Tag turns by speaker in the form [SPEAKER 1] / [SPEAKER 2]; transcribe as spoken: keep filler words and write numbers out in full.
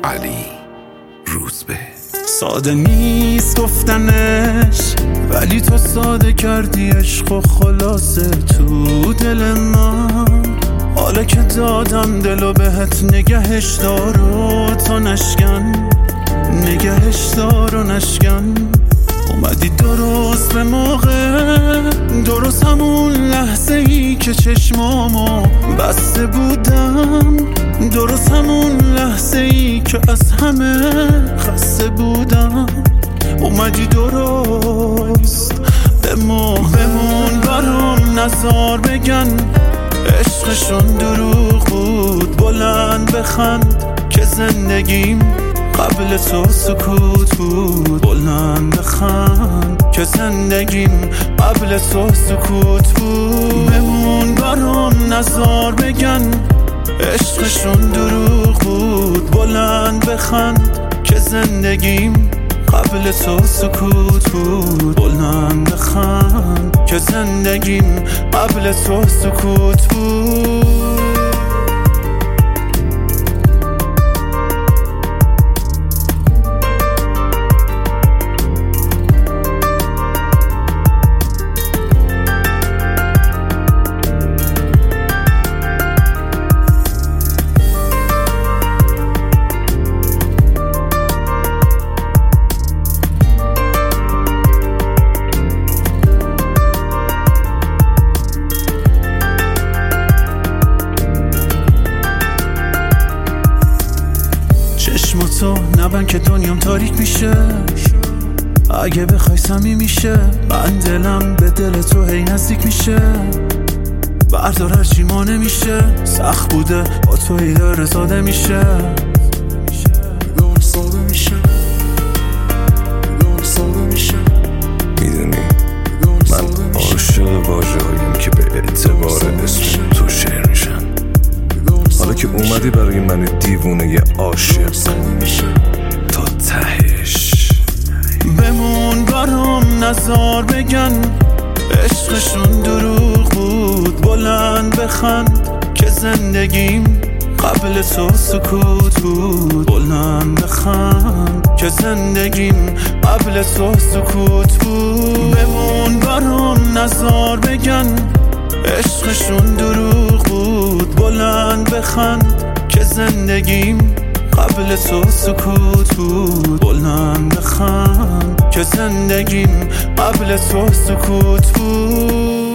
[SPEAKER 1] علی روزبه.
[SPEAKER 2] ساده نیست گفتنش ولی تو ساده کردی عشق و خلاصه تو دل من. حالا که دادم دلو بهت نگهش دار و تو نشکن، نگهش دار و نشکن. اومدی درست به موقع، درست همون لحظه ای که چشمامو بسته بودم، درست همون لحظه ای که از همه خسته بودم. اومدی درست بمون بمون برام نزار بگن عشقشون دروغ بود. بلند بخند که زندگیم قبل تو سکوت بود. بلند بخند که زندگیم قبل تو سکوت بود. بمون برام نزار بگن عشقشون دروغ بود. بلند بخند که زندگیم قبل تو سکوت بود. بلند بخند که زندگیم قبل تو سکوت بود. چشم تو نبند که دنیام تاریک میشه. اگه بخوای صمیمی میشه، من دلم به دل تو هی نزدیک میشه. بردار هرچی ما نمیشه، سخت بوده با تو هی داره ساده میشه. ساده میشه ساده میشه.
[SPEAKER 1] میدونی من عاشق واژه‌هاییم که به اعتبار اسم تو شعر میشن. حالا که اومدی برای من دیوونه عاشق تا تهش،
[SPEAKER 2] بمون برام نزار بگن عشقشون دروغ بود. بلند بخند که زندگیم قبل تو سکوت بود. بلند بخند که زندگیم قبل تو سکوت بود. بمون برام نزار بگن عشقشون دروغ بود. بلند بخند که زندگیم قبل تو سکوت بود. بلند بخند که زندگیم قبل تو سکوت بود.